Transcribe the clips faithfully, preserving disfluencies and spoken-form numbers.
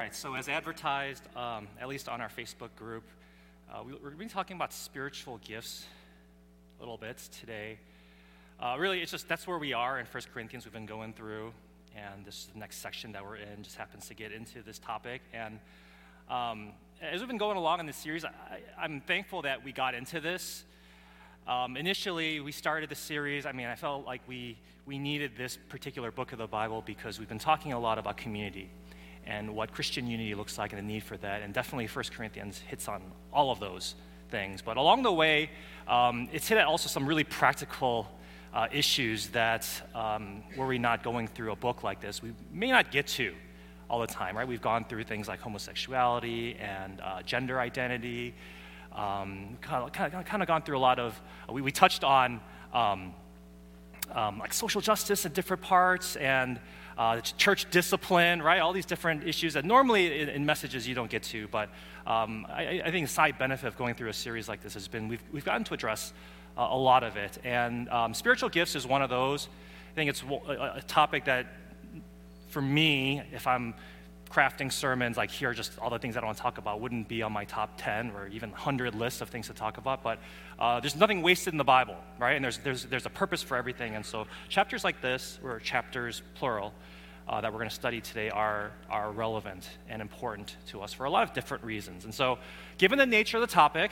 right, so as advertised, um, at least on our Facebook group, uh, we, we're going to be talking about spiritual gifts a little bit today. Uh, really, it's just that's where we are in First Corinthians. We've been going through, and this is the next section that we're in, just happens to get into this topic. And um, as we've been going along in this series, I, I'm thankful that we got into this. Um, initially, we started the series, I mean, I felt like we, we needed this particular book of the Bible because we've been talking a lot about community and what Christian unity looks like and the need for that. And definitely First Corinthians hits on all of those things. But along the way, um, it's hit at also some really practical uh, issues that um, were we not going through a book like this, we may not get to all the time, right? We've gone through things like homosexuality and uh, gender identity. Um, kind of, kind of, kind of gone through a lot of, we, we touched on um, um, like social justice in different parts and uh, church discipline, right? All these different issues that normally in, in messages you don't get to, but um, I, I think the side benefit of going through a series like this has been we've, we've gotten to address uh, a lot of it. And um, spiritual gifts is one of those. I think it's a, a topic that, for me, if I'm crafting sermons, like here are just all the things I don't want to talk about, wouldn't be on my top ten or even one hundred lists of things to talk about, but uh, there's nothing wasted in the Bible, right? And there's there's there's a purpose for everything, and so chapters like this, or chapters plural, uh, that we're going to study today are are relevant and important to us for a lot of different reasons. And so, given the nature of the topic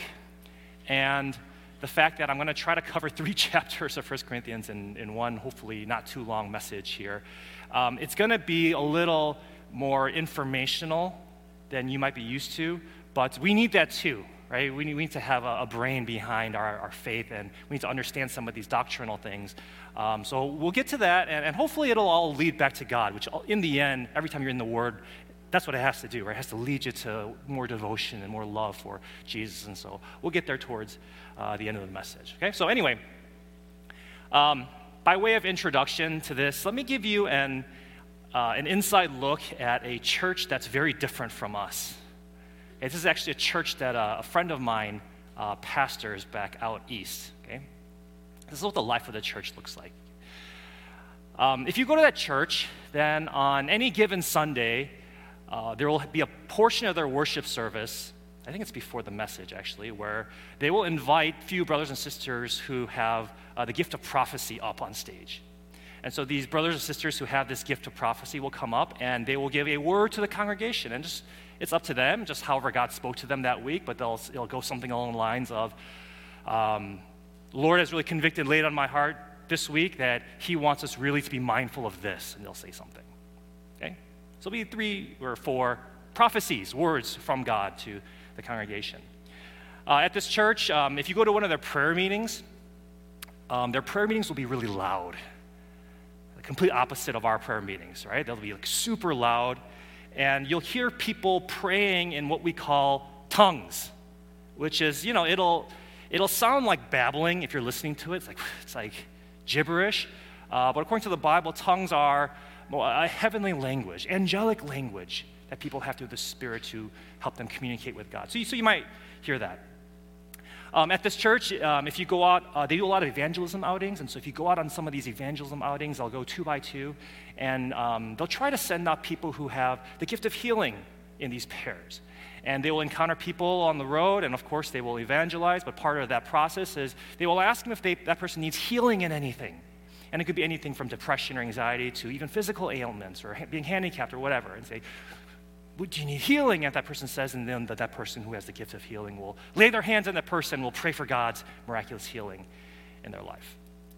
and the fact that I'm going to try to cover three chapters of First Corinthians in, in one hopefully not too long message here, um, it's going to be a little more informational than you might be used to, but we need that too, right? We need, we need to have a, a brain behind our, our faith, and we need to understand some of these doctrinal things. Um, so we'll get to that, and, and hopefully it'll all lead back to God, which in the end, every time you're in the Word, that's what it has to do, right? It has to lead you to more devotion and more love for Jesus, and so we'll get there towards uh, the end of the message, okay? So anyway, um, by way of introduction to this, let me give you an Uh, an inside look at a church that's very different from us. Okay, this is actually a church that uh, a friend of mine uh, pastors back out east. Okay, this is what the life of the church looks like. Um, if you go to that church, then on any given Sunday, uh, there will be a portion of their worship service, I think it's before the message actually, where they will invite few brothers and sisters who have uh, the gift of prophecy up on stage. And so these brothers and sisters who have this gift of prophecy will come up and they will give a word to the congregation. And just it's up to them, just however God spoke to them that week, but they'll it'll go something along the lines of, um, the Lord has really convicted, laid on my heart this week that he wants us really to be mindful of this. And they'll say something, okay? So it'll be three or four prophecies, words from God to the congregation. Uh, at this church, um, if you go to one of their prayer meetings, um, their prayer meetings will be really loud. Complete opposite of our prayer meetings, right? They'll be like super loud, and you'll hear people praying in what we call tongues, which is, you know, it'll it'll sound like babbling if you're listening to it. It's like it's like gibberish, uh, but according to the Bible, tongues are a heavenly language, angelic language that people have through the Spirit to help them communicate with God. So you, so you might hear that. Um, at this church, um, if you go out, uh, they do a lot of evangelism outings, and so if you go out on some of these evangelism outings, they'll go two by two, and um, they'll try to send out people who have the gift of healing in these pairs. And they will encounter people on the road, and of course they will evangelize, but part of that process is they will ask them if they, that person needs healing in anything. And it could be anything from depression or anxiety to even physical ailments or ha- being handicapped or whatever, and say, do you need healing? And that person says, and then that, that person who has the gift of healing will lay their hands on that person, will pray for God's miraculous healing in their life.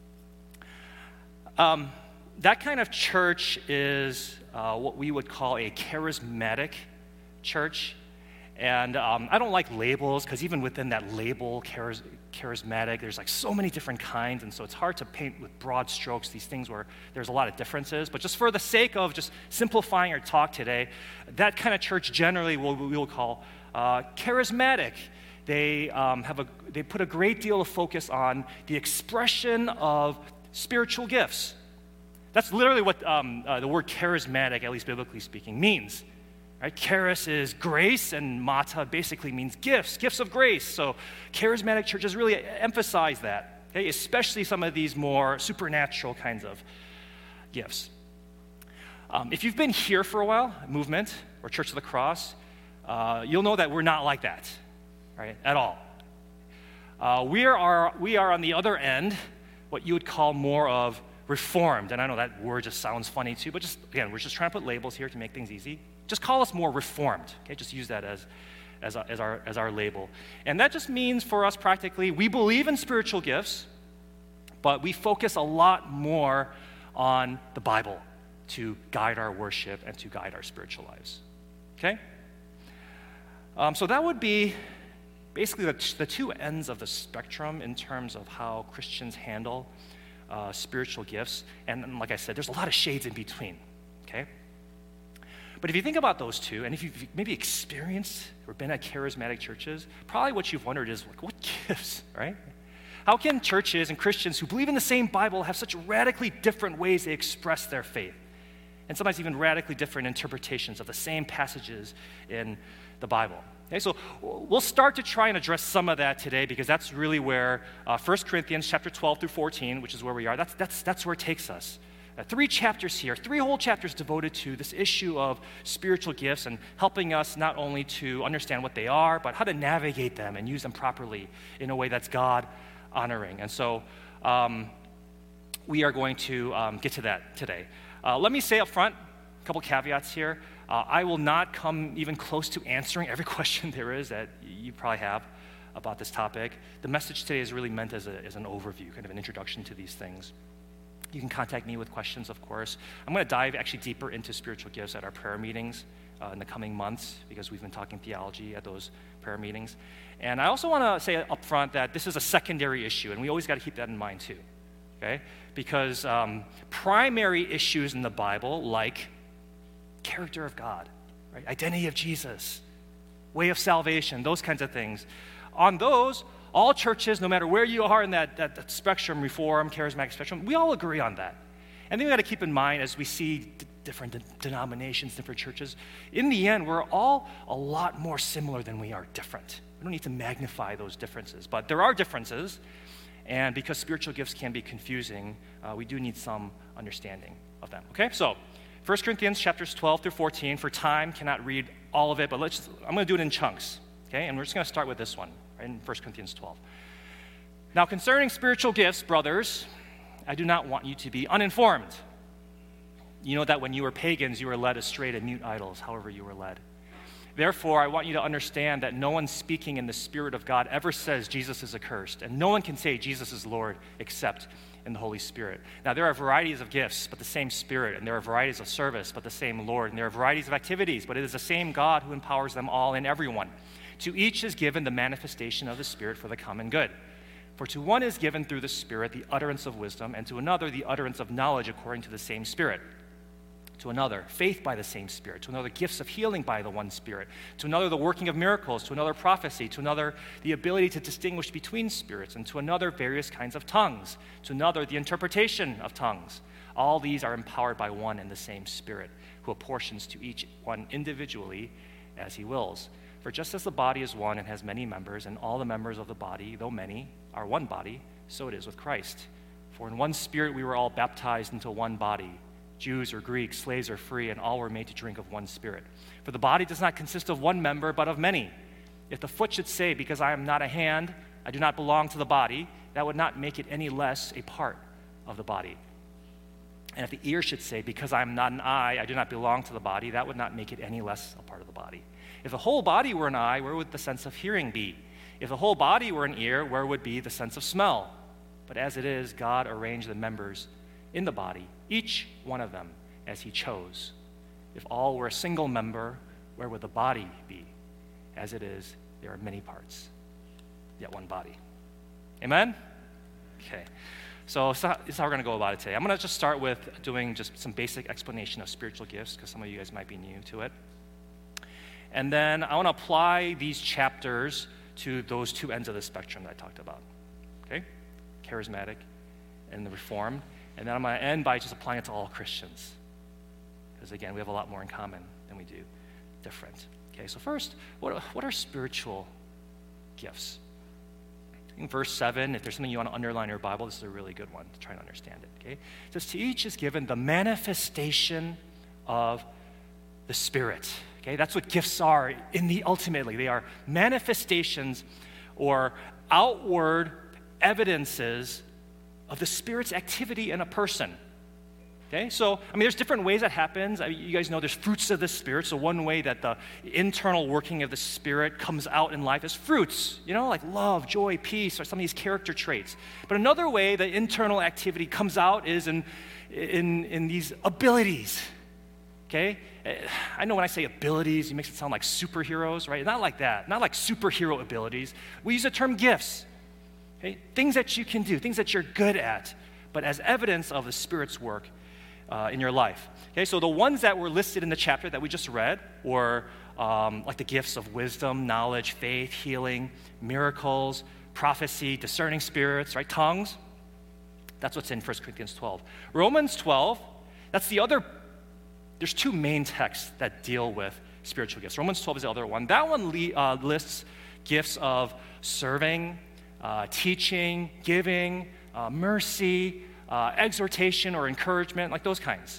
Um, that kind of church is uh, what we would call a charismatic church. And um, I don't like labels, because even within that label, charis- charismatic, there's like so many different kinds, and so it's hard to paint with broad strokes these things where there's a lot of differences. But just for the sake of just simplifying our talk today, that kind of church generally we'll, we will call uh, charismatic. They um, have a they put a great deal of focus on the expression of spiritual gifts. That's literally what um, uh, the word charismatic, at least biblically speaking, means. Right? Charis is grace, and mata basically means gifts, gifts of grace. So charismatic churches really emphasize that, okay? Especially some of these more supernatural kinds of gifts. Um, if you've been here for a while, Movement or Church of the Cross, uh, you'll know that we're not like that, right, at all. Uh, we are we are on the other end, what you would call more of Reformed. And I know that word just sounds funny too, but just, again, we're just trying to put labels here to make things easy. Just call us more Reformed, okay? Just use that as, as, as, our, as our label. And that just means for us practically, we believe in spiritual gifts, but we focus a lot more on the Bible to guide our worship and to guide our spiritual lives, okay? Um, so that would be basically the, the two ends of the spectrum in terms of how Christians handle uh, spiritual gifts. And, and like I said, there's a lot of shades in between, okay? But if you think about those two, and if you've maybe experienced or been at charismatic churches, probably what you've wondered is, like, what gifts, right? How can churches and Christians who believe in the same Bible have such radically different ways they express their faith? And sometimes even radically different interpretations of the same passages in the Bible. Okay, so we'll start to try and address some of that today, because that's really where uh, First Corinthians chapter twelve through fourteen, which is where we are, that's, that's, that's where it takes us. Uh, three chapters here, three whole chapters devoted to this issue of spiritual gifts and helping us not only to understand what they are, but how to navigate them and use them properly in a way that's God-honoring. And so um, we are going to um, get to that today. Uh, let me say up front, a couple caveats here. Uh, I will not come even close to answering every question there is that you probably have about this topic. The message today is really meant as, a, as an overview, kind of an introduction to these things. You can contact me with questions, of course. I'm going to dive actually deeper into spiritual gifts at our prayer meetings uh, in the coming months, because we've been talking theology at those prayer meetings. And I also want to say up front that this is a secondary issue, and we always got to keep that in mind too, okay? Because um, primary issues in the Bible, like character of God, right? Identity of Jesus, way of salvation, those kinds of things. On those, all churches, no matter where you are in that, that, that spectrum, Reform, Charismatic spectrum, we all agree on that. And then we got to keep in mind, as we see d- different de- denominations, different churches, in the end, we're all a lot more similar than we are different. We don't need to magnify those differences, but there are differences, and because spiritual gifts can be confusing, uh, we do need some understanding of them, okay? So, First Corinthians chapters twelve through fourteen, for time, cannot read all of it, but let's, I'm going to do it in chunks, okay? And we're just going to start with this one, right, in First Corinthians twelve. Now, concerning spiritual gifts, brothers, I do not want you to be uninformed. You know that when you were pagans, you were led astray to mute idols, however you were led. Therefore, I want you to understand that no one speaking in the Spirit of God ever says Jesus is accursed, and no one can say Jesus is Lord except in the Holy Spirit. Now, there are varieties of gifts, but the same Spirit, and there are varieties of service, but the same Lord, and there are varieties of activities, but it is the same God who empowers them all and everyone. To each is given the manifestation of the Spirit for the common good. For to one is given through the Spirit the utterance of wisdom, and to another the utterance of knowledge according to the same Spirit. To another, faith by the same Spirit. To another, gifts of healing by the one Spirit. To another, the working of miracles. To another, prophecy. To another, the ability to distinguish between spirits. And to another, various kinds of tongues. To another, the interpretation of tongues. All these are empowered by one and the same Spirit, who apportions to each one individually as he wills. For just as the body is one and has many members, and all the members of the body, though many, are one body, so it is with Christ. For in one Spirit we were all baptized into one body, Jews or Greeks, slaves or free, and all were made to drink of one Spirit. For the body does not consist of one member, but of many. If the foot should say, because I am not a hand, I do not belong to the body, that would not make it any less a part of the body. And if the ear should say, because I am not an eye, I do not belong to the body, that would not make it any less a part of the body. If the whole body were an eye, where would the sense of hearing be? If the whole body were an ear, where would be the sense of smell? But as it is, God arranged the members in the body, each one of them as he chose. If all were a single member, where would the body be? As it is, there are many parts, yet one body. Amen? Okay. So this is how we're going to go about it today. I'm going to just start with doing just some basic explanation of spiritual gifts, because some of you guys might be new to it. And then I want to apply these chapters to those two ends of the spectrum that I talked about. Okay? Charismatic and the Reformed. And then I'm going to end by just applying it to all Christians. Because again, we have a lot more in common than we do different. Okay, so first, what, what are spiritual gifts? In verse seven, if there's something you want to underline in your Bible, this is a really good one to try and understand it. Okay? It says, to each is given the manifestation of the Spirit. Okay, that's what gifts are in the ultimately. They are manifestations or outward evidences of the Spirit's activity in a person. Okay, so, I mean, there's different ways that happens. I mean, you guys know there's fruits of the Spirit. So one way that the internal working of the Spirit comes out in life is fruits, you know, like love, joy, peace, or some of these character traits. But another way the internal activity comes out is in, in, in these abilities, okay? I know when I say abilities, it makes it sound like superheroes, right? Not like that, not like superhero abilities. We use the term gifts, okay? Things that you can do, things that you're good at, but as evidence of the Spirit's work Uh, in your life. Okay, so the ones that were listed in the chapter that we just read were um, like the gifts of wisdom, knowledge, faith, healing, miracles, prophecy, discerning spirits, right? Tongues. That's what's in First Corinthians twelve. Romans twelve, that's the other, there's two main texts that deal with spiritual gifts. Romans twelve is the other one. That one le- uh, lists gifts of serving, uh, teaching, giving, uh, mercy, Uh, exhortation or encouragement, like those kinds.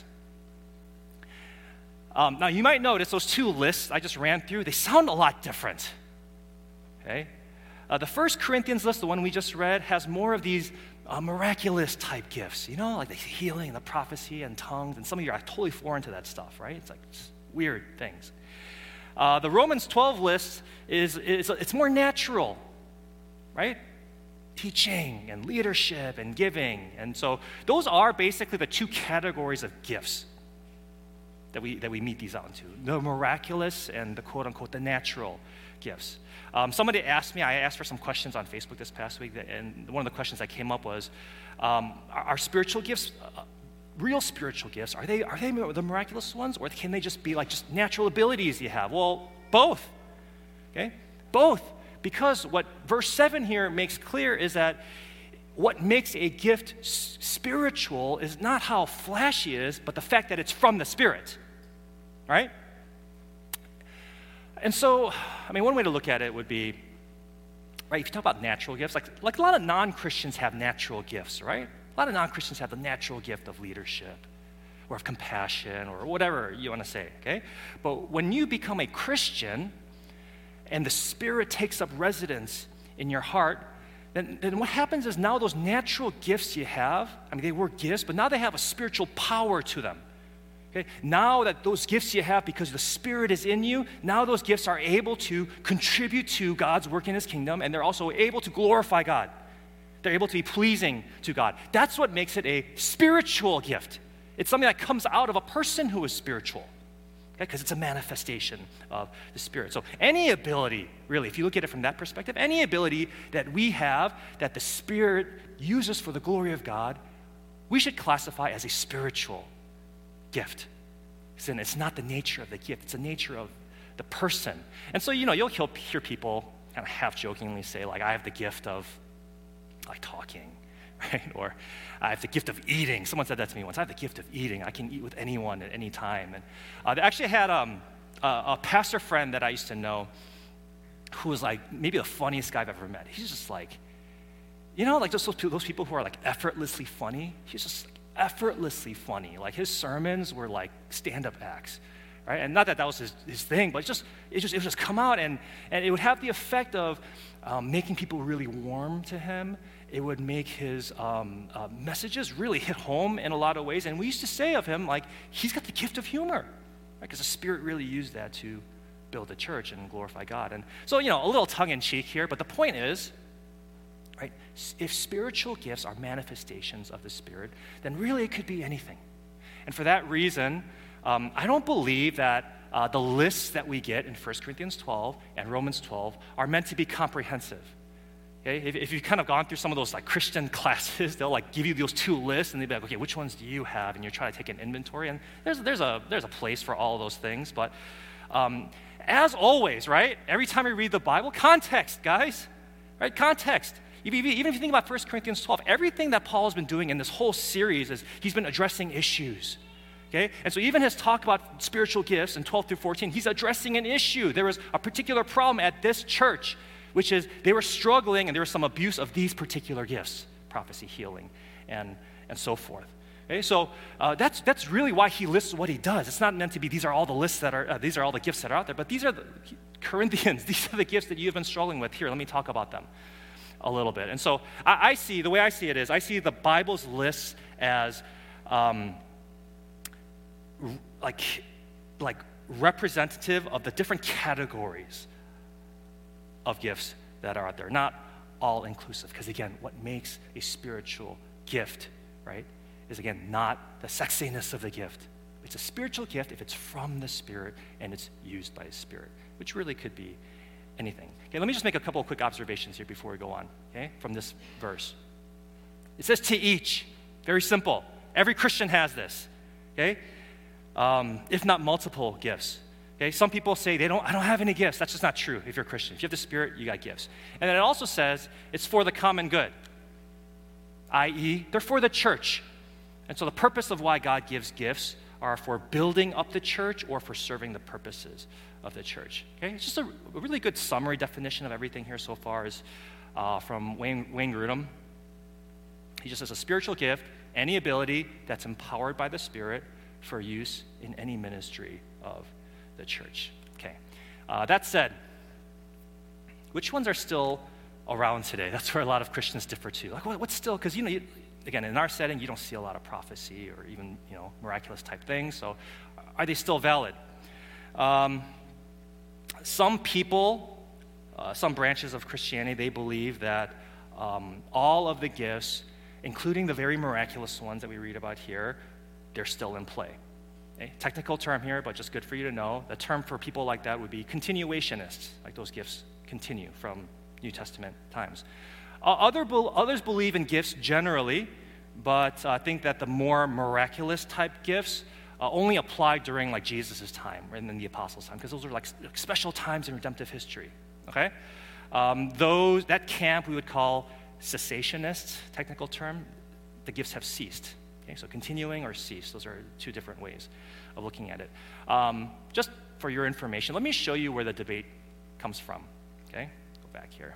Um, now, you might notice those two lists I just ran through, they sound a lot different, okay? Uh, the First Corinthians list, the one we just read, has more of these uh, miraculous type gifts, you know, like the healing, the prophecy, and tongues, and some of you are totally foreign to that stuff, right? It's like just weird things. Uh, the Romans twelve list is, is it's more natural, right? Teaching and leadership and giving. And so those are basically the two categories of gifts that we that we meet these out into. The miraculous and the quote-unquote the natural gifts. Um, somebody asked me, I asked for some questions on Facebook this past week, and one of the questions that came up was, um, are, are spiritual gifts, uh, real spiritual gifts, are they, are they the miraculous ones, or can they just be like just natural abilities you have? Well, both, okay? Both. Because what verse seven here makes clear is that what makes a gift s- spiritual is not how flashy it is, but the fact that it's from the Spirit, right? And so, I mean, one way to look at it would be, right, if you talk about natural gifts, like, like a lot of non-Christians have natural gifts, right? A lot of non-Christians have the natural gift of leadership or of compassion or whatever you want to say, okay? But when you become a Christian and the Spirit takes up residence in your heart, then, then what happens is now those natural gifts you have, I mean, they were gifts, but now they have a spiritual power to them. Okay? Now that those gifts you have because the Spirit is in you, now those gifts are able to contribute to God's work in His kingdom, and they're also able to glorify God. They're able to be pleasing to God. That's what makes it a spiritual gift. It's something that comes out of a person who is spiritual. Because okay, it's a manifestation of the Spirit. So any ability, really, if you look at it from that perspective, any ability that we have that the Spirit uses for the glory of God, we should classify as a spiritual gift. And it's not the nature of the gift, it's the nature of the person. And so, you know, you'll hear people kind of half-jokingly say, like, I have the gift of, like, talking, right? Or I have the gift of eating. Someone said that to me once. I have the gift of eating. I can eat with anyone at any time. And uh, they actually had um, a, a pastor friend that I used to know who was like maybe the funniest guy I've ever met. He's just like, you know, like just those, those people who are like effortlessly funny. He's just like effortlessly funny. Like his sermons were like stand-up acts, right? And not that that was his, his thing, but it just it just it would just come out and and it would have the effect of um, making people really warm to him. It would make his um, uh, messages really hit home in a lot of ways. And we used to say of him, like, he's got the gift of humor, right? Because the Spirit really used that to build the church and glorify God. And so, you know, a little tongue-in-cheek here, but the point is, right, if spiritual gifts are manifestations of the Spirit, then really it could be anything. And for that reason, um, I don't believe that uh, the lists that we get in First Corinthians twelve and Romans twelve are meant to be comprehensive. Okay? If, if you've kind of gone through some of those like Christian classes, they'll like give you those two lists and they'll be like, okay, which ones do you have? And you're trying to take an inventory. And there's there's a there's a place for all of those things. But um, as always, right? Every time we read the Bible, context, guys, right? Context. Even if you think about First Corinthians twelve, everything that Paul has been doing in this whole series is he's been addressing issues. Okay? And so even his talk about spiritual gifts in twelve through fourteen, he's addressing an issue. There was a particular problem at this church, which is they were struggling and there was some abuse of these particular gifts, prophecy, healing, and, and so forth. Okay, so uh, that's that's really why he lists what he does. It's not meant to be these are all the lists that are uh, these are all the gifts that are out there, but these are the Corinthians. These are the gifts that you've been struggling with. Here, let me talk about them a little bit. And so I, I see the way I see it is I see the Bible's lists as um, like like representative of the different categories of gifts that are out there, not all inclusive. Because again, what makes a spiritual gift, right? Is again not the sexiness of the gift. It's a spiritual gift if it's from the Spirit and it's used by His Spirit, which really could be anything. Okay, let me just make a couple of quick observations here before we go on, okay, from this verse. It says to each, very simple. Every Christian has this, okay, um, if not multiple gifts. Okay, some people say they don't. I don't have any gifts. That's just not true. If you're a Christian, if you have the Spirit, you got gifts. And then it also says it's for the common good, that is, they're for the church. And so the purpose of why God gives gifts are for building up the church or for serving the purposes of the church. Okay, it's just a, a really good summary definition of everything here so far is uh, from Wayne, Wayne Grudem. He just says a spiritual gift, any ability that's empowered by the Spirit for use in any ministry of the church. Okay, uh, that said, which ones are still around today? That's where a lot of Christians differ too. Like, what, what's still, because you know, you, again, in our setting, you don't see a lot of prophecy or even, you know, miraculous type things. So are they still valid? Um, some people, uh, some branches of Christianity, they believe that um, all of the gifts, including the very miraculous ones that we read about here, they're still in play. Okay? Technical term here, but just good for you to know. The term for people like that would be continuationists, like those gifts continue from New Testament times. Uh, other be- others believe in gifts generally, but uh, think that the more miraculous type gifts uh, only apply during like Jesus' time and then the apostles' time, because those are like special times in redemptive history. Okay, um, those that camp we would call cessationists, technical term. The gifts have ceased. Okay, so continuing or cease. Those are two different ways of looking at it. Um, just for your information, let me show you where the debate comes from. Okay, go back here.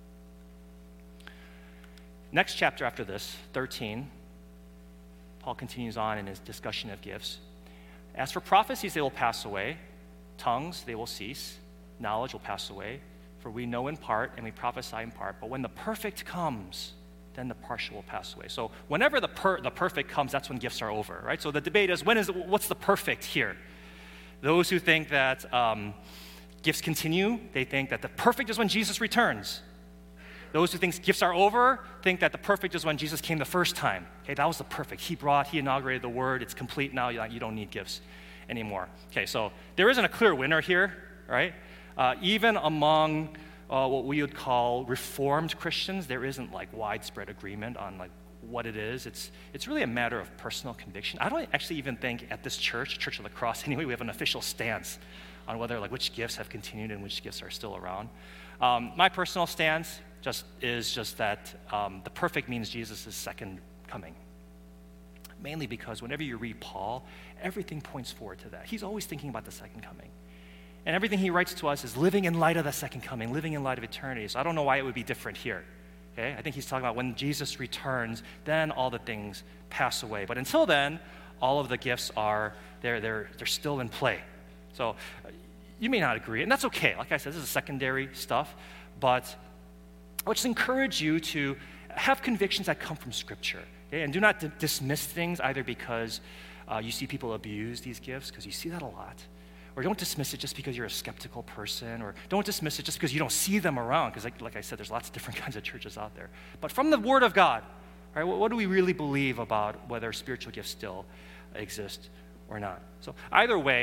Next chapter after this, thirteen, Paul continues on in his discussion of gifts. As for prophecies, they will pass away. Tongues, they will cease. Knowledge will pass away. For we know in part and we prophesy in part. But when the perfect comes, then the partial will pass away. So whenever the per- the perfect comes, that's when gifts are over, right? So the debate is, when is what's the perfect here? Those who think that um, gifts continue, they think that the perfect is when Jesus returns. Those who think gifts are over think that the perfect is when Jesus came the first time. Okay, that was the perfect. He brought, he inaugurated the word. It's complete now. You don't need gifts anymore. Okay, so there isn't a clear winner here, right? Uh, even among uh, what we would call Reformed Christians, there isn't like widespread agreement on like what it is. It's it's really a matter of personal conviction. I don't actually even think at this church, Church of the Cross anyway, we have an official stance on whether like which gifts have continued and which gifts are still around. Um, my personal stance just is just that um, the perfect means Jesus' second coming. Mainly because whenever you read Paul, everything points forward to that. He's always thinking about the second coming. And everything he writes to us is living in light of the second coming, living in light of eternity. So I don't know why it would be different here. Okay? I think he's talking about when Jesus returns, then all the things pass away. But until then, all of the gifts are, they're, they're, they're still in play. So uh, you may not agree, and that's okay. Like I said, this is secondary stuff. But I would just encourage you to have convictions that come from Scripture. Okay? And do not d- dismiss things either because uh, you see people abuse these gifts, because you see that a lot. Or don't dismiss it just because you're a skeptical person, or don't dismiss it just because you don't see them around, because like, like I said, there's lots of different kinds of churches out there. But from the Word of God, right, what, what do we really believe about whether spiritual gifts still exist or not? So either way,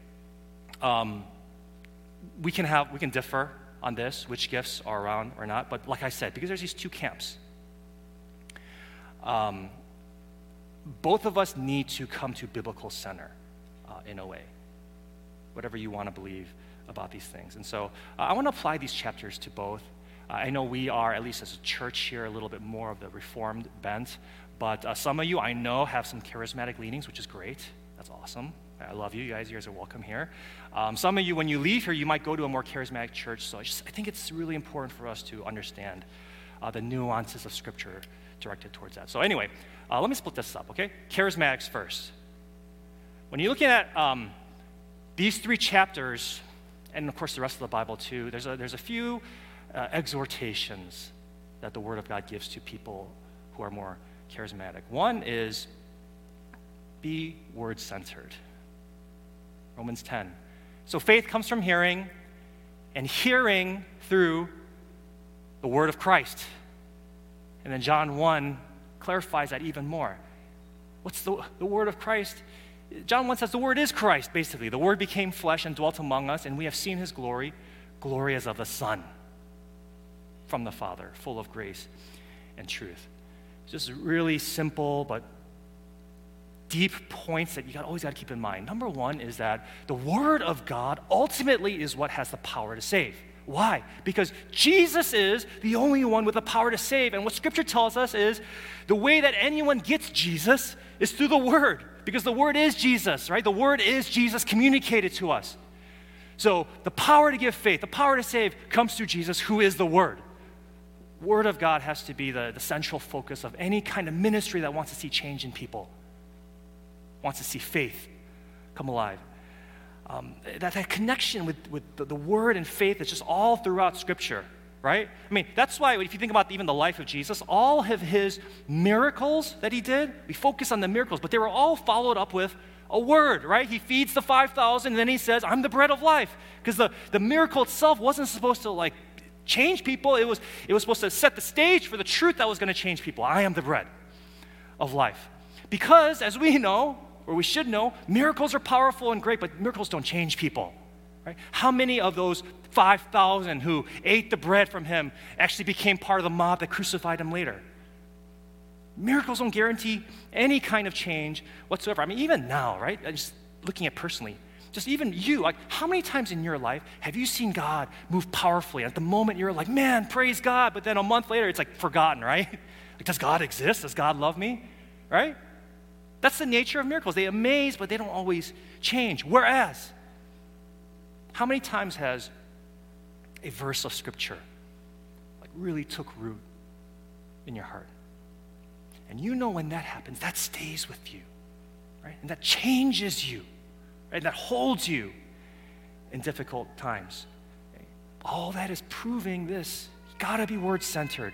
um, we can have we can differ on this, which gifts are around or not. But like I said, because there's these two camps, um, both of us need to come to biblical center uh, in a way, whatever you want to believe about these things. And so uh, I want to apply these chapters to both. Uh, I know we are, at least as a church here, a little bit more of the Reformed bent, but uh, some of you I know have some charismatic leanings, which is great. That's awesome. I love you. You guys, you guys are welcome here. Um, some of you, when you leave here, you might go to a more charismatic church. So I, just, I think it's really important for us to understand uh, the nuances of Scripture directed towards that. So anyway, uh, let me split this up, okay? Charismatics first. When you're looking at um, these three chapters, and of course the rest of the Bible too, there's a, there's a few uh, exhortations that the Word of God gives to people who are more charismatic. One is, be word-centered. Romans ten. So faith comes from hearing, and hearing through the word of Christ. And then John one clarifies that even more. What's the, the word of Christ? John one says the word is Christ, basically. The word became flesh and dwelt among us, and we have seen his glory, glory as of the Son from the Father, full of grace and truth. Just really simple but deep points that you got always got to keep in mind. Number one is that the Word of God ultimately is what has the power to save. Why? Because Jesus is the only one with the power to save. And what Scripture tells us is the way that anyone gets Jesus is through the Word. Because the Word is Jesus, right? The Word is Jesus communicated to us. So the power to give faith, the power to save comes through Jesus, who is the Word. Word of God has to be the, the central focus of any kind of ministry that wants to see change in people, wants to see faith come alive. Um, that, that connection with, with the, the Word and faith is just all throughout Scripture, right? I mean, that's why if you think about even the life of Jesus, all of his miracles that he did, we focus on the miracles, but they were all followed up with a word, right? He feeds the five thousand, and then he says, I'm the bread of life. Because the, the miracle itself wasn't supposed to, like, change people. It was, it was supposed to set the stage for the truth that was going to change people. I am the bread of life. Because, as we know, or we should know, miracles are powerful and great, but miracles don't change people, right? How many of those five thousand who ate the bread from him actually became part of the mob that crucified him later? Miracles don't guarantee any kind of change whatsoever. I mean, even now, right? Just looking at personally, just even you, like how many times in your life have you seen God move powerfully? At the moment you're like, man, praise God, but then a month later it's like forgotten, right? Like, does God exist? Does God love me? Right? That's the nature of miracles. They amaze, but they don't always change. Whereas, how many times has a verse of Scripture like really took root in your heart? And you know when that happens, that stays with you, right? And that changes you, right? And that holds you in difficult times. Okay? All that is proving this. You gotta be word-centered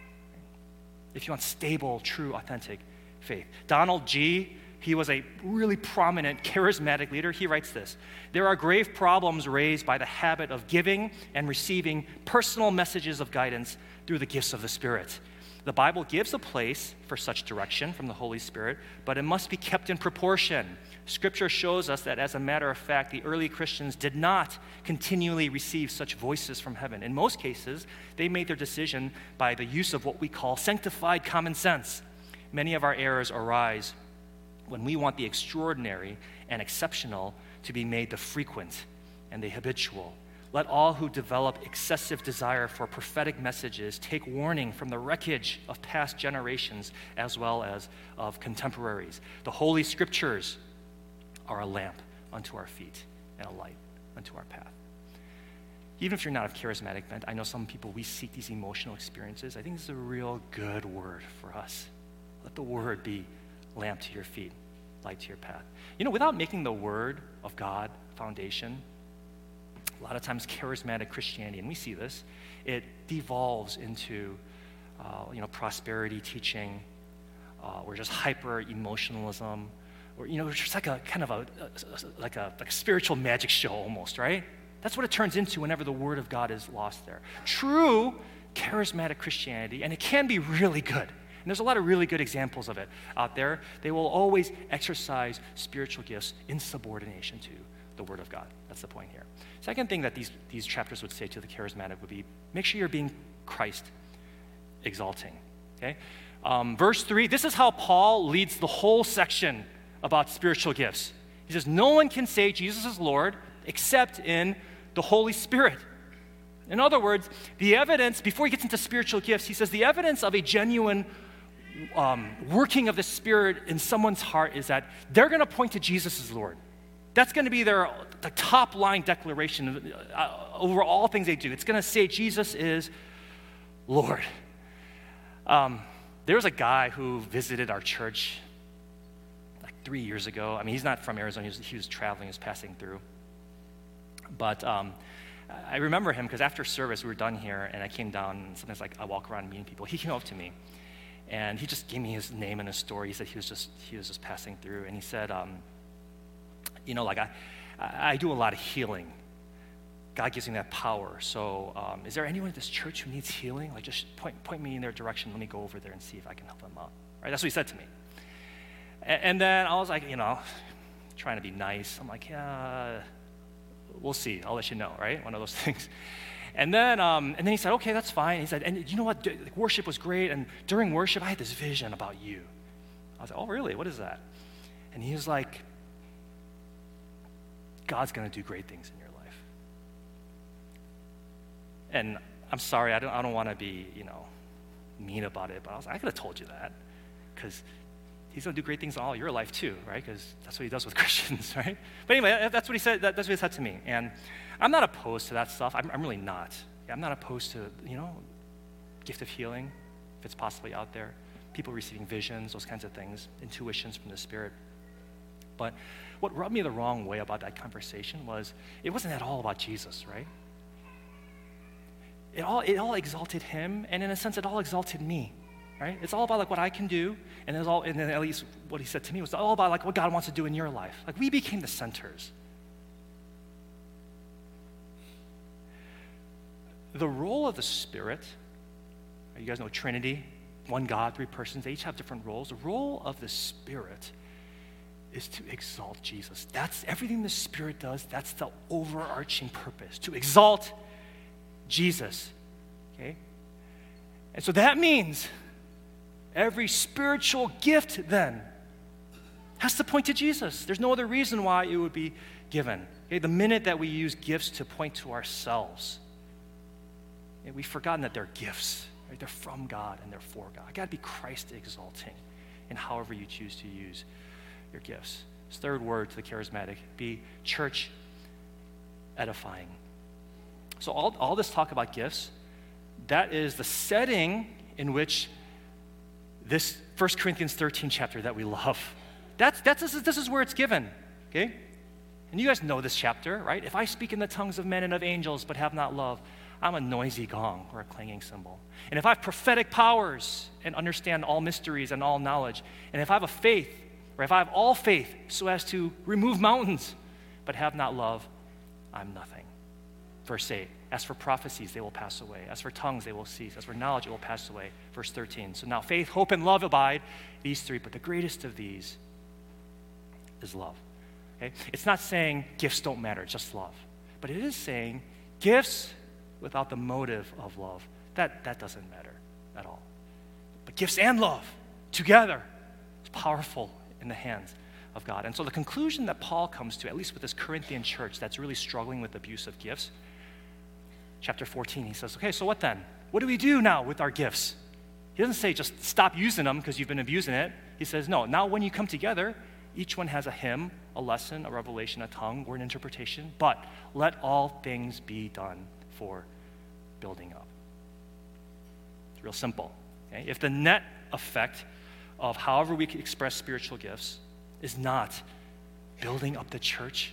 if you want stable, true, authentic faith. Donald G., he was a really prominent, charismatic leader. He writes this: there are grave problems raised by the habit of giving and receiving personal messages of guidance through the gifts of the Spirit. The Bible gives a place for such direction from the Holy Spirit, but it must be kept in proportion. Scripture shows us that, as a matter of fact, the early Christians did not continually receive such voices from heaven. In most cases, they made their decision by the use of what we call sanctified common sense. Many of our errors arise when we want the extraordinary and exceptional to be made the frequent and the habitual. Let all who develop excessive desire for prophetic messages take warning from the wreckage of past generations as well as of contemporaries. The Holy Scriptures are a lamp unto our feet and a light unto our path. Even if you're not of charismatic bent, I know some people, we seek these emotional experiences. I think this is a real good word for us. Let the word be lamp to your feet, light to your path. You know, without making the word of God foundation, a lot of times charismatic Christianity, and we see this, it devolves into, uh, you know, prosperity teaching, uh, or just hyper-emotionalism, or, you know, it's just like a kind of a, a, like a like a spiritual magic show almost, right? That's what it turns into whenever the word of God is lost there. True charismatic Christianity, and it can be really good. And there's a lot of really good examples of it out there. They will always exercise spiritual gifts in subordination to the Word of God. That's the point here. Second thing that these, these chapters would say to the charismatic would be, make sure you're being Christ exalting, okay? Um, verse three, this is how Paul leads the whole section about spiritual gifts. He says, no one can say Jesus is Lord except in the Holy Spirit. In other words, the evidence, before he gets into spiritual gifts, he says the evidence of a genuine um, working of the Spirit in someone's heart is that they're going to point to Jesus as Lord. That's going to be their the top line declaration uh, over all things they do. It's going to say Jesus is Lord. Um, there was a guy who visited our church like three years ago. I mean, he's not from Arizona. He was, he was traveling, he was passing through. But um, I remember him because after service, we were done here, and I came down, and sometimes like I walk around meeting people. He came up to me, and he just gave me his name and his story. He said he was just he was just passing through, and he said, um, you know, like I, I do a lot of healing. God gives me that power. So um, is there anyone at this church who needs healing? Like just point point me in their direction. Let me go over there and see if I can help them out. Right? That's what he said to me. And, and then I was like, you know, trying to be nice. I'm like, yeah, we'll see. I'll let you know, right? One of those things. And then um, and then he said, okay, that's fine. He said, and you know what? D- worship was great. And during worship, I had this vision about you. I was like, oh, really? What is that? And he was like, God's going to do great things in your life. And I'm sorry, I don't, I don't want to be, you know, mean about it, but I was like, I could have told you that, because he's going to do great things in all your life too, right? Because that's what he does with Christians, right? But anyway, that's what he said. That, that's what he said to me. And I'm not opposed to that stuff. I'm, I'm really not. Yeah, I'm not opposed to, you know, gift of healing, if it's possibly out there, people receiving visions, those kinds of things, intuitions from the Spirit. But what rubbed me the wrong way about that conversation was it wasn't at all about Jesus, right? It all, it all exalted him, and in a sense, it all exalted me, right? It's all about like what I can do, and it's all, and then at least what he said to me was all about like what God wants to do in your life. Like we became the centers. The role of the Spirit, you guys know Trinity, one God, three persons, they each have different roles. The role of the Spirit is to exalt Jesus. That's everything the Spirit does, that's the overarching purpose, to exalt Jesus, okay? And so that means every spiritual gift then has to point to Jesus. There's no other reason why it would be given. Okay? The minute that we use gifts to point to ourselves, okay, we've forgotten that they're gifts, right? They're from God and they're for God. Got to be Christ exalting in however you choose to use your gifts. This third word to the charismatic, be church edifying. So all, all this talk about gifts, that is the setting in which this First Corinthians thirteen chapter that we love, that's, that's this, is, this is where it's given, okay? And you guys know this chapter, right? If I speak in the tongues of men and of angels but have not love, I'm a noisy gong or a clanging cymbal. And if I have prophetic powers and understand all mysteries and all knowledge, and if I have a faith, or if I have all faith so as to remove mountains but have not love, I'm nothing. Verse eight, as for prophecies, they will pass away. As for tongues, they will cease. As for knowledge, it will pass away. Verse thirteen, so now faith, hope, and love abide, these three, but the greatest of these is love. Okay? It's not saying gifts don't matter, just love. But it is saying gifts without the motive of love, that, that doesn't matter at all. But gifts and love together is powerful in the hands of God. And so the conclusion that Paul comes to, at least with this Corinthian church that's really struggling with abuse of gifts, chapter fourteen, he says, okay, so what then? What do we do now with our gifts? He doesn't say just stop using them because you've been abusing it. He says, no, now when you come together, each one has a hymn, a lesson, a revelation, a tongue, or an interpretation, but let all things be done for building up. It's real simple. Okay? If the net effect of however we can express spiritual gifts is not building up the church,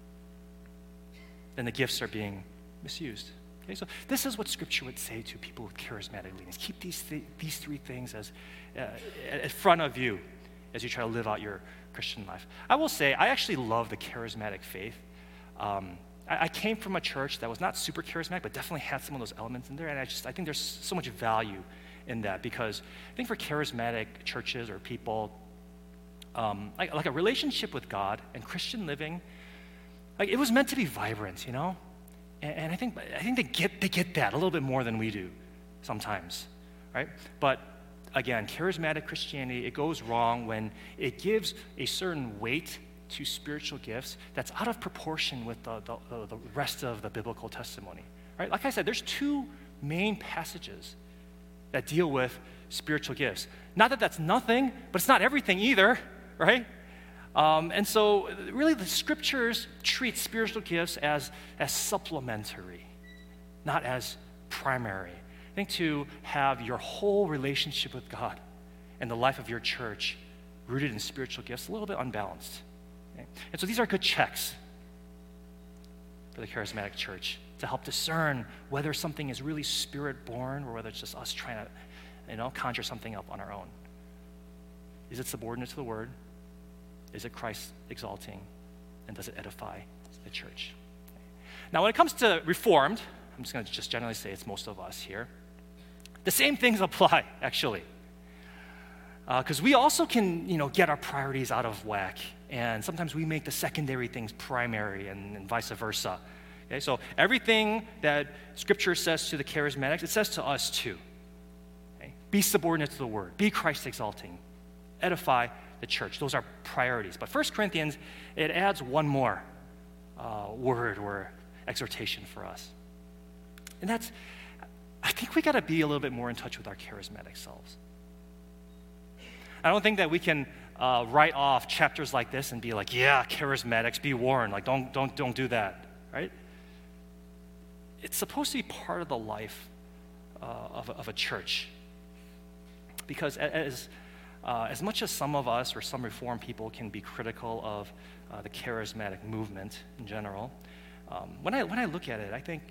then the gifts are being misused. Okay, so this is what Scripture would say to people with charismatic leanings. Keep these th- these three things as uh, in front of you as you try to live out your Christian life. I will say, I actually love the charismatic faith. Um, I, I came from a church that was not super charismatic, but definitely had some of those elements in there, and I just I think there's so much value in that, because I think for charismatic churches or people, um, like, like a relationship with God and Christian living, like it was meant to be vibrant, you know. And, and I think I think they get they get that a little bit more than we do sometimes, right? But again, charismatic Christianity, it goes wrong when it gives a certain weight to spiritual gifts that's out of proportion with the, the, the rest of the biblical testimony, right? Like I said, there's two main passages that deal with spiritual gifts. Not that that's nothing, but it's not everything either, right? Um, and so really the Scriptures treat spiritual gifts as, as supplementary, not as primary. I think to have your whole relationship with God and the life of your church rooted in spiritual gifts a little bit unbalanced? Okay? And so these are good checks for the charismatic church to help discern whether something is really spirit-born or whether it's just us trying to, you know, conjure something up on our own. Is it subordinate to the word? Is it Christ-exalting? And does it edify the church? Now, when it comes to Reformed, I'm just going to just generally say it's most of us here, the same things apply, actually. Because uh, we also can, you know, get our priorities out of whack, and sometimes we make the secondary things primary and, and vice versa. Okay, so everything that Scripture says to the charismatics, it says to us too. Okay? Be subordinate to the word. Be Christ-exalting. Edify the church. Those are priorities. But First Corinthians, it adds one more uh, word or exhortation for us. And that's, I think we got to be a little bit more in touch with our charismatic selves. I don't think that we can uh, write off chapters like this and be like, yeah, charismatics, be warned. Like, don't, don't, don't do that, right? It's supposed to be part of the life uh, of, of a church. Because as, uh, as much as some of us or some Reformed people can be critical of uh, the charismatic movement in general, um, when I when I look at it, I think,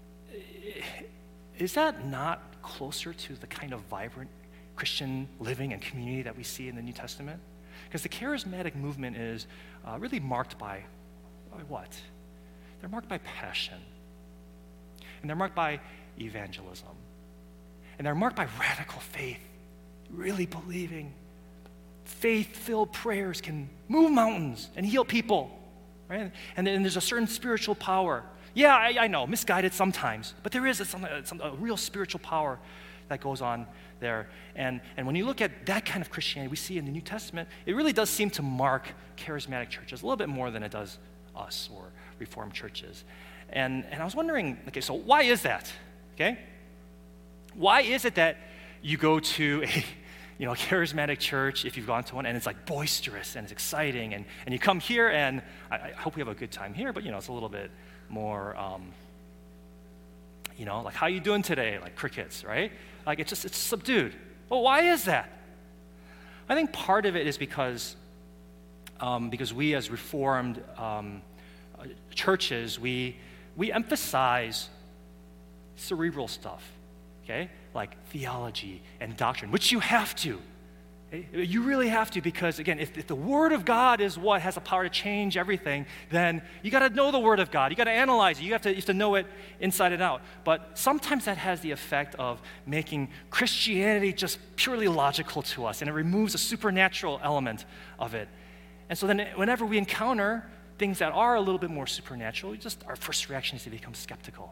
is that not closer to the kind of vibrant Christian living and community that we see in the New Testament? Because the charismatic movement is uh, really marked by, by what? They're marked by passion. And they're marked by evangelism. And they're marked by radical faith, really believing faith-filled prayers can move mountains and heal people, right? And then there's a certain spiritual power. Yeah, I, I know, misguided sometimes, but there is a, some, some, a real spiritual power that goes on there. And, and when you look at that kind of Christianity we see in the New Testament, it really does seem to mark charismatic churches a little bit more than it does us or Reformed churches. And, and I was wondering, okay, so why is that, okay? Why is it that you go to a, you know, a charismatic church, if you've gone to one, and it's like boisterous and it's exciting, and, and you come here, and I, I hope we have a good time here, but, you know, it's a little bit more, um, you know, like, how you doing today? Like crickets, right? Like, it's just, it's subdued. Well, why is that? I think part of it is because, um, because we as Reformed um, churches, we, we emphasize cerebral stuff, okay? Like theology and doctrine, which you have to. Okay? You really have to, because, again, if, if the Word of God is what has the power to change everything, then you got to know the Word of God. You got to analyze it. You have to, you have to know it inside and out. But sometimes that has the effect of making Christianity just purely logical to us, and it removes a supernatural element of it. And so then whenever we encounter things that are a little bit more supernatural, we just, our first reaction is to become skeptical.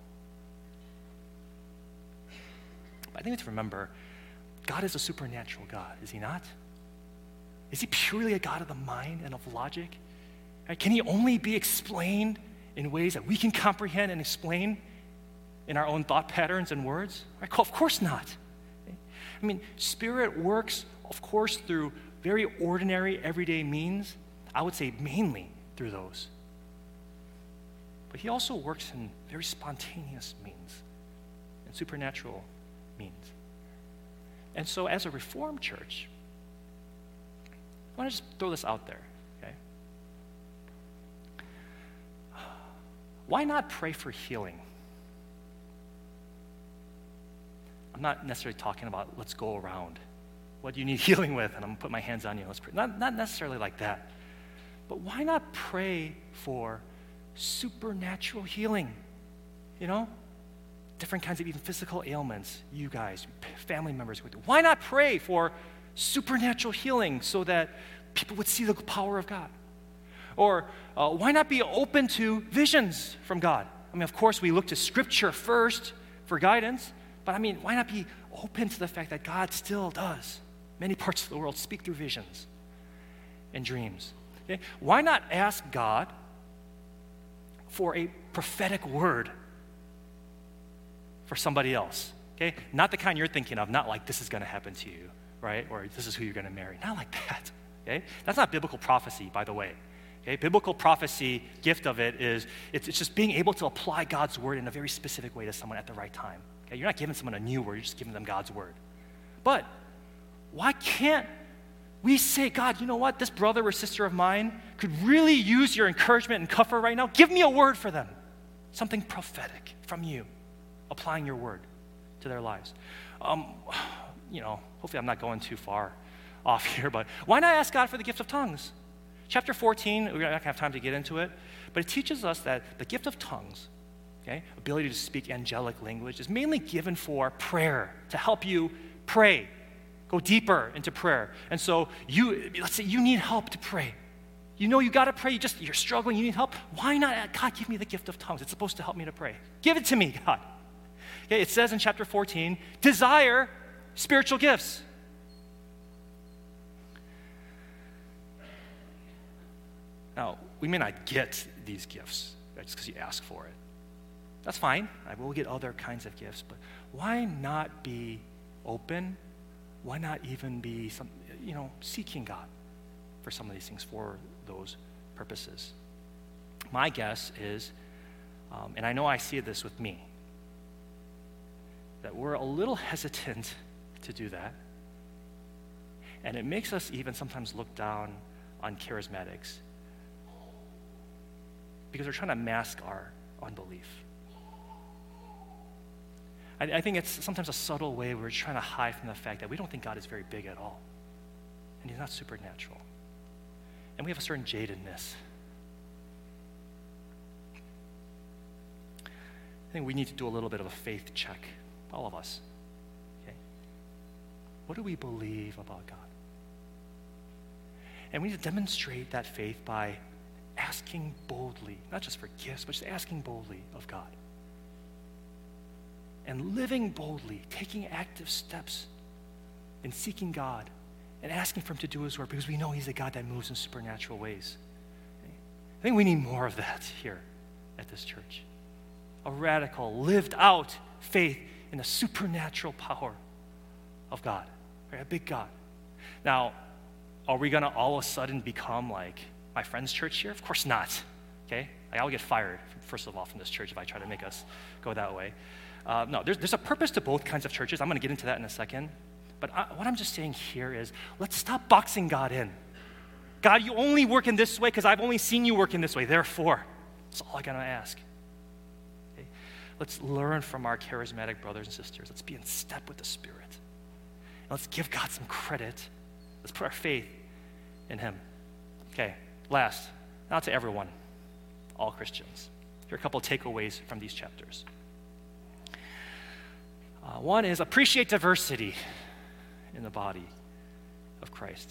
I think we have to remember, God is a supernatural God, is he not? Is he purely a God of the mind and of logic? Right? Can he only be explained in ways that we can comprehend and explain in our own thought patterns and words? Right? Of course not. I mean, Spirit works, of course, through very ordinary, everyday means. I would say mainly through those. But he also works in very spontaneous means and supernatural means. And so as a Reformed church, I want to just throw this out there, okay? Why not pray for healing? I'm not necessarily talking about let's go around. What do you need healing with? And I'm going to put my hands on you. Let's pray. Not, not necessarily like that. But why not pray for supernatural healing? You know? Different kinds of even physical ailments, you guys, family members. Why not pray for supernatural healing so that people would see the power of God? Or uh, why not be open to visions from God? I mean, of course, we look to Scripture first for guidance, but I mean, why not be open to the fact that God still does, many parts of the world, speak through visions and dreams? Okay? Why not ask God for a prophetic word for somebody else, okay? Not the kind you're thinking of, not like this is going to happen to you, right? Or this is who you're going to marry. Not like that, okay? That's not biblical prophecy, by the way. Okay? Biblical prophecy, gift of it is, it's, it's just being able to apply God's word in a very specific way to someone at the right time. Okay? You're not giving someone a new word, you're just giving them God's word. But why can't we say, God, you know what? This brother or sister of mine could really use your encouragement and comfort right now. Give me a word for them. Something prophetic from you, applying your word to their lives. Um, you know, hopefully I'm not going too far off here, but why not ask God for the gift of tongues? Chapter fourteen, we're not going to have time to get into it, but it teaches us that the gift of tongues, okay, ability to speak angelic language, is mainly given for prayer, to help you pray, go deeper into prayer. And so you, let's say you need help to pray. You know you got to pray, you just, you're struggling, you need help. Why not, God, give me the gift of tongues. It's supposed to help me to pray. Give it to me, God. Okay, it says in chapter fourteen, desire spiritual gifts. Now, we may not get these gifts right, just because you ask for it. That's fine. I will get other kinds of gifts, but why not be open? Why not even be, some, you know, seeking God for some of these things for those purposes? My guess is, um, and I know I see this with me, that we're a little hesitant to do that, and it makes us even sometimes look down on charismatics because we're trying to mask our unbelief. I, I think it's sometimes a subtle way we're trying to hide from the fact that we don't think God is very big at all, and he's not supernatural. And we have a certain jadedness. I think we need to do a little bit of a faith check, all of us. Okay? What do we believe about God? And we need to demonstrate that faith by asking boldly, not just for gifts, but just asking boldly of God. And living boldly, taking active steps in seeking God and asking for him to do his work because we know he's a God that moves in supernatural ways. Okay? I think we need more of that here at this church. A radical, lived out faith in the supernatural power of God, right? A big God. Now, are we going to all of a sudden become like my friend's church here? Of course not, okay? Like, I'll get fired, first of all, from this church if I try to make us go that way. Uh, no, there's, there's a purpose to both kinds of churches. I'm going to get into that in a second. But I, what I'm just saying here is, let's stop boxing God in. God, you only work in this way because I've only seen you work in this way. Therefore, that's all I'm going to ask. Okay? Let's learn from our charismatic brothers and sisters. Let's be in step with the Spirit. And let's give God some credit. Let's put our faith in him. Okay, last, now to everyone, all Christians. Here are a couple of takeaways from these chapters. Uh, one is appreciate diversity in the body of Christ.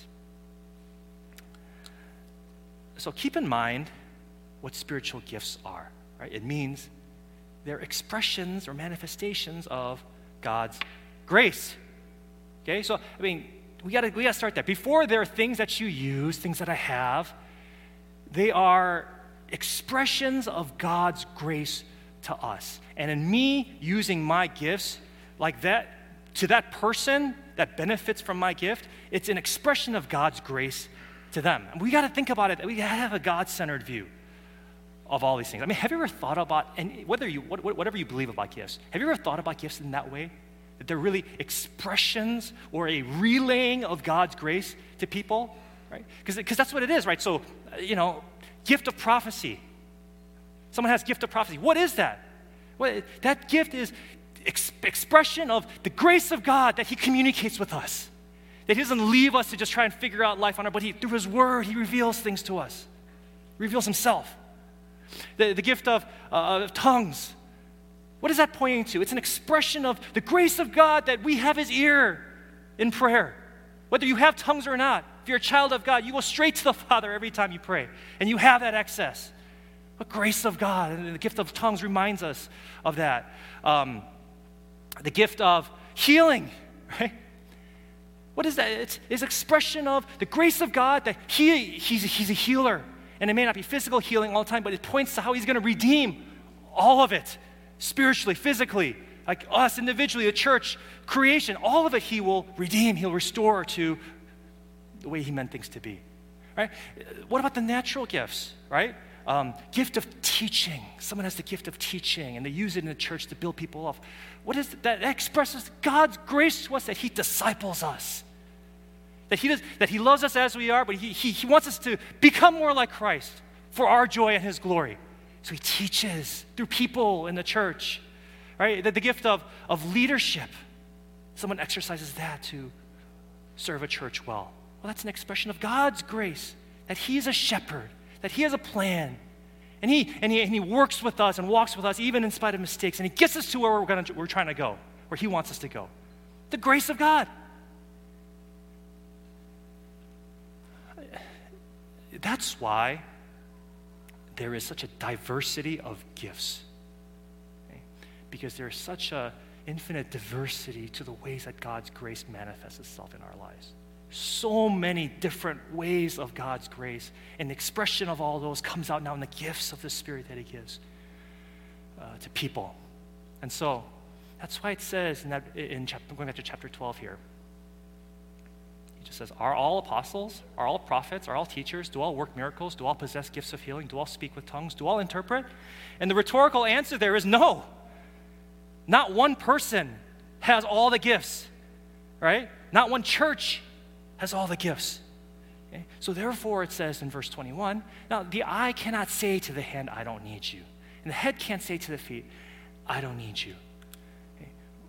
So keep in mind what spiritual gifts are, right? It means they're expressions or manifestations of God's grace. Okay, so I mean, we gotta we gotta start there. Before there are things that you use, things that I have, they are expressions of God's grace to us. And in me using my gifts like that, to that person that benefits from my gift, it's an expression of God's grace to them. And we got to think about it. We got to have a God-centered view of all these things. I mean, have you ever thought about, and whether you, whatever you believe about gifts, have you ever thought about gifts in that way? That they're really expressions or a relaying of God's grace to people, right? Because that's what it is, right? So, you know, gift of prophecy. Someone has gift of prophecy. What is that? What, that gift is ex- expression of the grace of God that he communicates with us. That he doesn't leave us to just try and figure out life on earth, but he, through his word, he reveals things to us. He reveals himself. The, the gift of, uh, of tongues. What is that pointing to? It's an expression of the grace of God that we have his ear in prayer. Whether you have tongues or not, if you're a child of God, you go straight to the Father every time you pray, and you have that access. But grace of God, and the gift of tongues reminds us of that. Um, the gift of healing, right? What is that? It's, it's expression of the grace of God that he, he's, he's a healer. And it may not be physical healing all the time, but it points to how he's going to redeem all of it, spiritually, physically, like us individually, the church, creation, all of it he will redeem, he'll restore to the way he meant things to be, right? What about the natural gifts, right? Um, gift of teaching. Someone has the gift of teaching, and they use it in the church to build people up. What is that? That expresses God's grace to us that he disciples us. That he, does, that he loves us as we are, but he, he, he wants us to become more like Christ for our joy and his glory. So he teaches through people in the church, right? The, the gift of, of leadership. Someone exercises that to serve a church well. Well, that's an expression of God's grace, that he's a shepherd, that he has a plan. And he, and he, and he works with us and walks with us even in spite of mistakes. And he gets us to where we're, gonna, we're trying to go, where he wants us to go. The grace of God. That's why there is such a diversity of gifts. Okay? Because there is such an infinite diversity to the ways that God's grace manifests itself in our lives. So many different ways of God's grace, and the expression of all those comes out now in the gifts of the Spirit that he gives uh, to people. And so that's why it says in that in chapter, going back to chapter twelve here, he just says, are all apostles, are all prophets, are all teachers, do all work miracles, do all possess gifts of healing, do all speak with tongues, do all interpret? And the rhetorical answer there is no. Not one person has all the gifts, right? Not one church has all the gifts. Okay? So therefore, it says in verse twenty-one, now the eye cannot say to the hand, I don't need you. And the head can't say to the feet, I don't need you. Okay?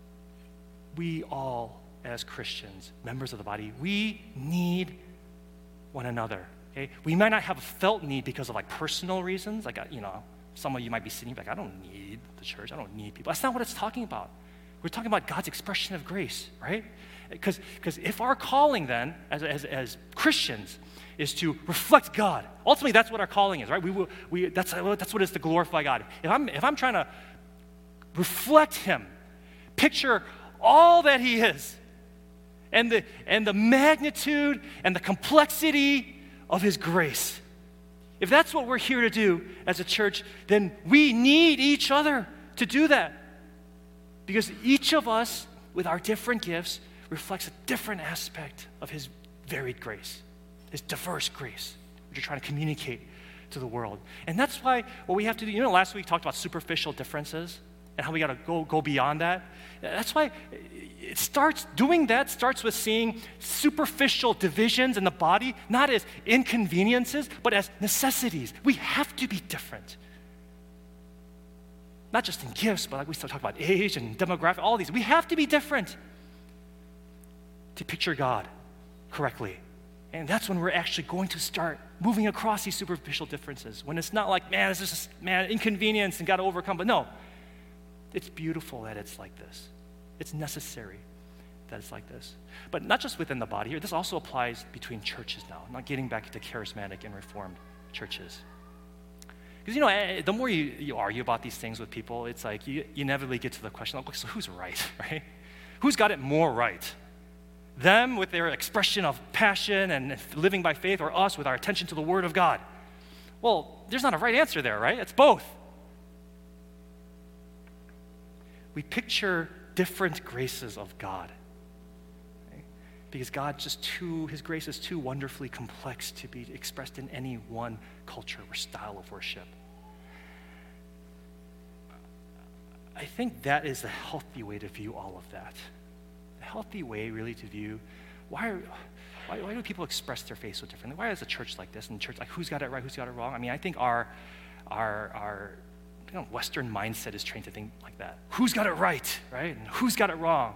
We all, as Christians, members of the body, we need one another. Okay? We might not have a felt need because of like personal reasons. Like, you know, some of you might be sitting back, I don't need the church. I don't need people. That's not what it's talking about. We're talking about God's expression of grace, right? Because because if our calling then, as, as, as Christians, is to reflect God, ultimately that's what our calling is, right? We will, we that's that's what it is to glorify God. If I'm if I'm trying to reflect him, picture all that he is, and the and the magnitude and the complexity of his grace. If that's what we're here to do as a church, then we need each other to do that. Because each of us, with our different gifts, reflects a different aspect of his varied grace, his diverse grace, which you're trying to communicate to the world. And that's why what we have to do, you know, last week we talked about superficial differences and how we got to go, go beyond that. That's why it starts, doing that starts with seeing superficial divisions in the body, not as inconveniences, but as necessities. We have to be different. Not just in gifts, but like we still talk about age and demographic, all these. We have to be different to picture God correctly. And that's when we're actually going to start moving across these superficial differences. When it's not like, man, this is just, man, inconvenience and got to overcome. But no, it's beautiful that it's like this. It's necessary that it's like this. But not just within the body here. This also applies between churches now. I'm not getting back to charismatic and reformed churches. Because, you know, the more you, you argue about these things with people, it's like you, you inevitably get to the question, like, so who's right, right? Who's got it more right? Them with their expression of passion and living by faith, or us with our attention to the Word of God? Well, there's not a right answer there, right? It's both. We picture different graces of God. Okay? Because God just too, his grace is too wonderfully complex to be expressed in any one culture or style of worship. I think that is the healthy way to view all of that. A healthy way really to view why, are, why why do people express their faith so differently? Why is a church like this and church like who's got it right, who's got it wrong? I mean, I think our our our you know, Western mindset is trained to think like that. Who's got it right, right? And who's got it wrong?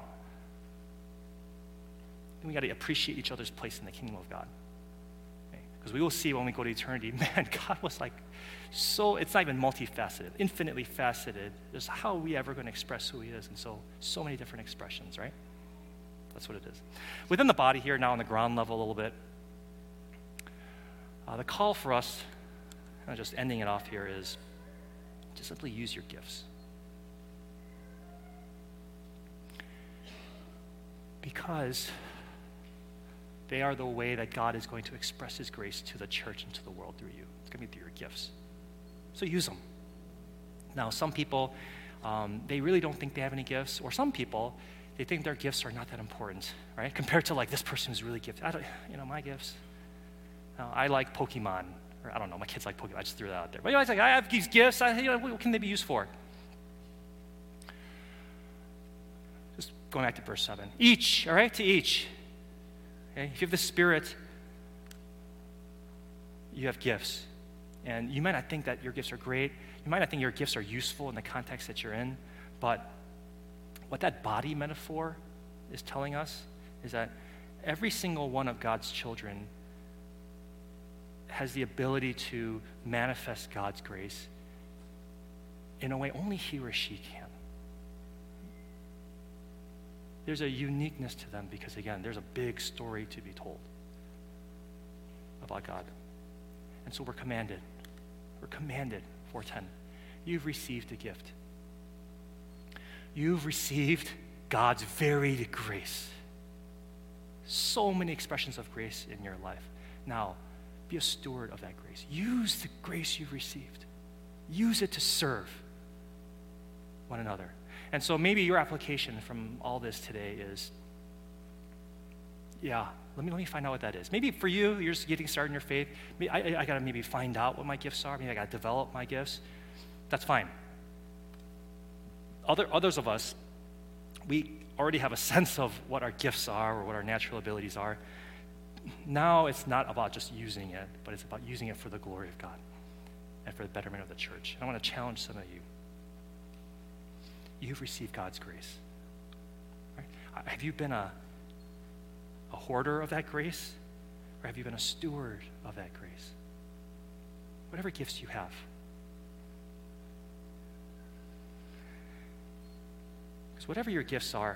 And we got to appreciate each other's place in the kingdom of God. Because we will see when we go to eternity, man, God was like so, it's not even multifaceted, infinitely faceted. Just how are we ever going to express who he is? And so, so many different expressions, right? That's what it is. Within the body here, now on the ground level a little bit, uh, the call for us, kind of just ending it off here, is to simply use your gifts. Because they are the way that God is going to express his grace to the church and to the world through you. It's going to be through your gifts. So use them. Now, some people, um, they really don't think they have any gifts, or some people, they think their gifts are not that important, right? Compared to like this person who's really gifted. I don't, you know, my gifts. Uh, I like Pokemon, or I don't know, my kids like Pokemon. I just threw that out there. But you know, it's like, I have these gifts. I, you know, what can they be used for? Just going back to verse seven. Each, all right, to each. Okay? If you have the Spirit, you have gifts. And you might not think that your gifts are great. You might not think your gifts are useful in the context that you're in. But what that body metaphor is telling us is that every single one of God's children has the ability to manifest God's grace in a way only he or she can. There's a uniqueness to them because, again, there's a big story to be told about God. And so we're commanded. We're commanded, four ten. You've received a gift. You've received God's varied grace. So many expressions of grace in your life. Now, be a steward of that grace. Use the grace you've received. Use it to serve one another. And so maybe your application from all this today is, yeah, let me let me find out what that is. Maybe for you, you're just getting started in your faith. Maybe I, I got to maybe find out what my gifts are. Maybe I got to develop my gifts. That's fine. Other others of us, we already have a sense of what our gifts are or what our natural abilities are. Now it's not about just using it, but it's about using it for the glory of God and for the betterment of the church. And I want to challenge some of you. You've received God's grace. Right? Have you been a, a hoarder of that grace? Or have you been a steward of that grace? Whatever gifts you have. Because whatever your gifts are,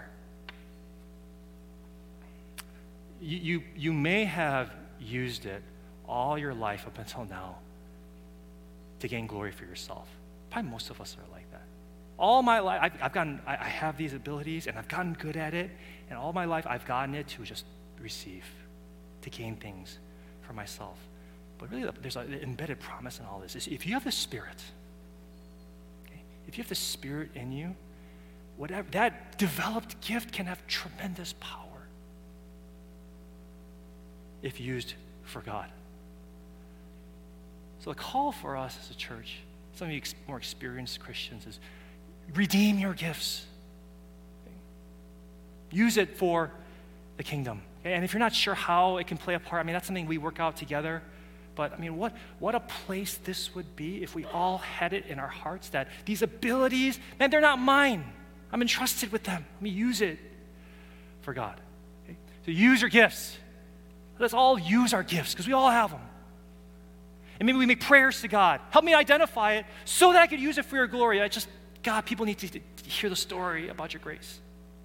you, you, you may have used it all your life up until now to gain glory for yourself. Probably most of us are like that. All my life, I've, I've gotten, I, I have these abilities, and I've gotten good at it, and all my life I've gotten it to just receive, to gain things for myself. But really, there's an embedded promise in all this. Is if you have the Spirit, okay, if you have the Spirit in you, whatever that developed gift can have tremendous power if used for God. So the call for us as a church, some of you ex- more experienced Christians, is redeem your gifts. Okay? Use it for the kingdom. Okay? And if you're not sure how it can play a part, I mean, that's something we work out together. But I mean, what, what a place this would be if we all had it in our hearts that these abilities, man, they're not mine. I'm entrusted with them. Let me use it for God. Okay? So use your gifts. Let's all use our gifts because we all have them. And maybe we make prayers to God. Help me identify it so that I could use it for your glory. I just, God, people need to, to hear the story about your grace.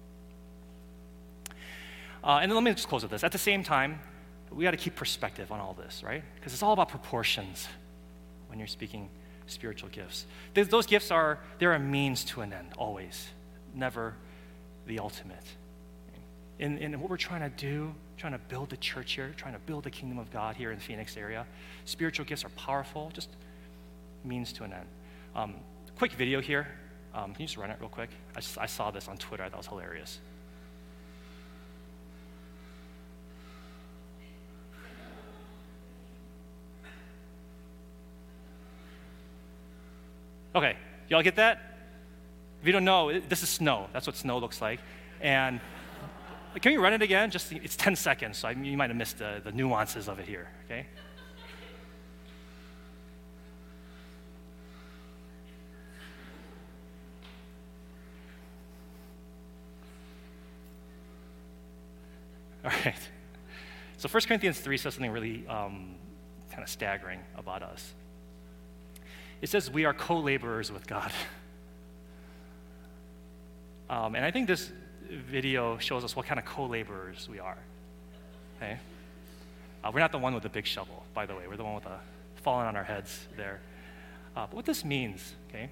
Uh, and then let me just close with this. At the same time, we got to keep perspective on all this, right? Because it's all about proportions when you're speaking spiritual gifts. Those, those gifts are, they're a means to an end, always. Never the ultimate. In, in what we're trying to do, trying to build the church here, trying to build the kingdom of God here in the Phoenix area, spiritual gifts are powerful, just means to an end. Um, quick video here. Um, can you just run it real quick? I, just, I saw this on Twitter. I thought it was hilarious. Okay, y'all get that? If you don't know, it, this is snow. That's what snow looks like. And can you run it again? Just it's ten seconds, so I, you might have missed the, the nuances of it here, okay? All right. So First Corinthians three says something really um, kind of staggering about us. It says we are co-laborers with God. Um, and I think this video shows us what kind of co-laborers we are. Okay? Uh, we're not the one with the big shovel, by the way. We're the one with the falling on our heads there. Uh, but what this means, okay,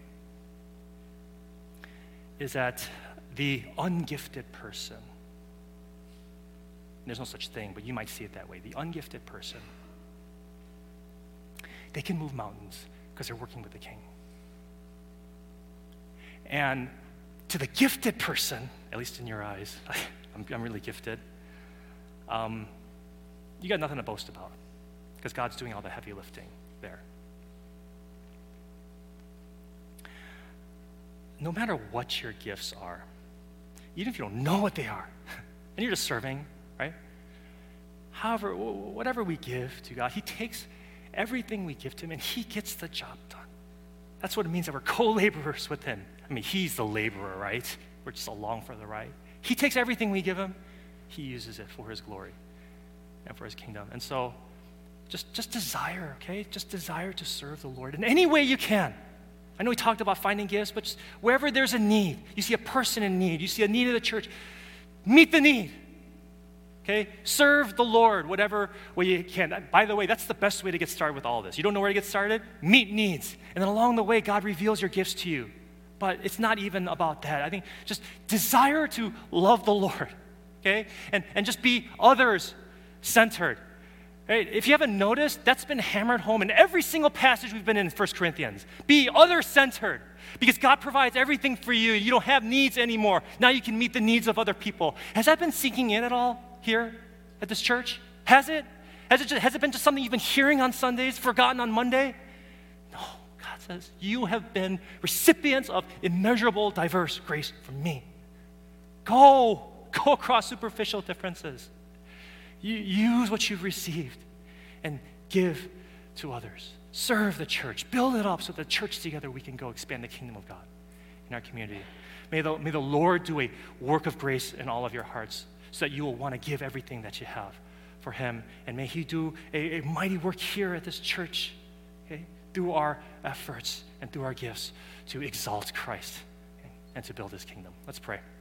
is that the ungifted person, there's no such thing, but you might see it that way. The ungifted person, they can move mountains because they're working with the king. And to the gifted person, at least in your eyes, I'm, I'm really gifted, um, you got nothing to boast about because God's doing all the heavy lifting there. No matter what your gifts are, even if you don't know what they are, and you're just serving, right? however, whatever we give to God, he takes everything we give to him and he gets the job done. That's what it means that we're co-laborers with him. I mean, he's the laborer, right? We're just along for the ride. He takes everything we give him, he uses it for his glory and for his kingdom. And so just, just desire, okay? Just desire to serve the Lord in any way you can. I know we talked about finding gifts, but just wherever there's a need, you see a person in need, you see a need of the church, meet the need. Okay? Serve the Lord whatever way you can. By the way, that's the best way to get started with all this. You don't know where to get started? Meet needs. And then along the way, God reveals your gifts to you. But it's not even about that. I think just desire to love the Lord, okay? And, and just be others-centered. Right? If you haven't noticed, that's been hammered home in every single passage we've been in First Corinthians. Be other-centered. Because God provides everything for you. You don't have needs anymore. Now you can meet the needs of other people. Has that been sinking in at all here at this church? Has it? Has it, just, has it been just something you've been hearing on Sundays, forgotten on Monday? No, God says, you have been recipients of immeasurable, diverse grace from me. Go, go across superficial differences. You use what you've received and give to others. Serve the church. Build it up so the church together we can go expand the kingdom of God in our community. May the, may the Lord do a work of grace in all of your hearts so that you will want to give everything that you have for him. And may he do a, a mighty work here at this church, okay, through our efforts and through our gifts to exalt Christ, okay, and to build his kingdom. Let's pray.